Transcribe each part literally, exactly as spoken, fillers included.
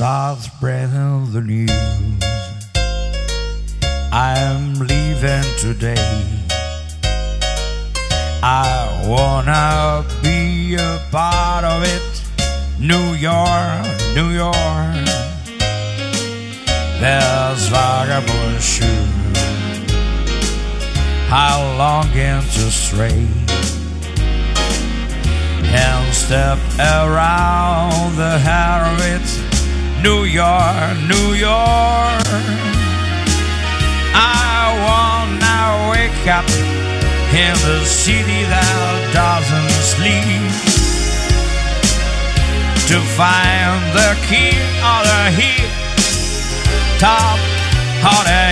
start spreading the news. I'm leaving today. I wanna be a part of it. New York, New York. There's vagabond shoes. I longing to stray and step around the heart of it. New York, New York. I wanna wake up in the city that doesn't sleep, to find the king of the hill, top of the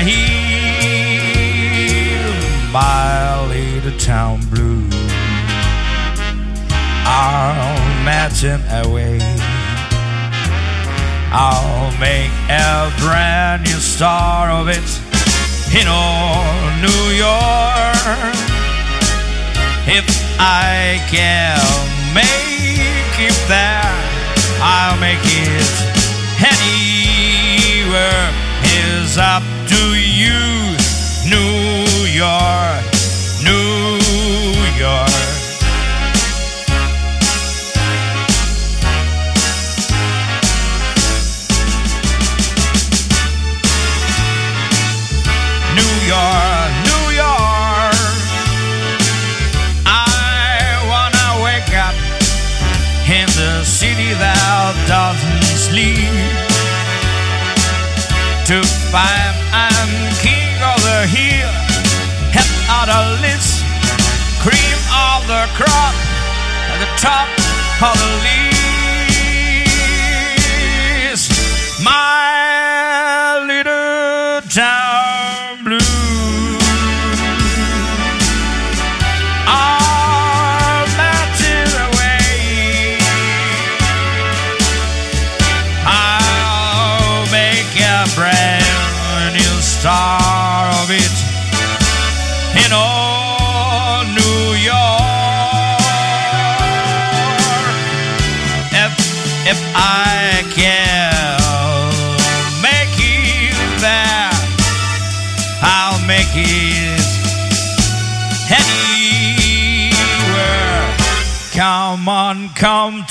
hill. My little town blues, I'll match him away. I'll make a brand new start of it in old New York. If I can make it there, I'll make it anywhere. It's up to you. New York, New York. New York, New York. I wanna wake up in the city that doesn't sleep, to find I'm king of the hill, head of the list, cream of the crop, at the top of the list. My little town blues are melting away. I'll make a brand new star of it in old New York. If, if I can make it there, I'll make it anywhere. Come on, come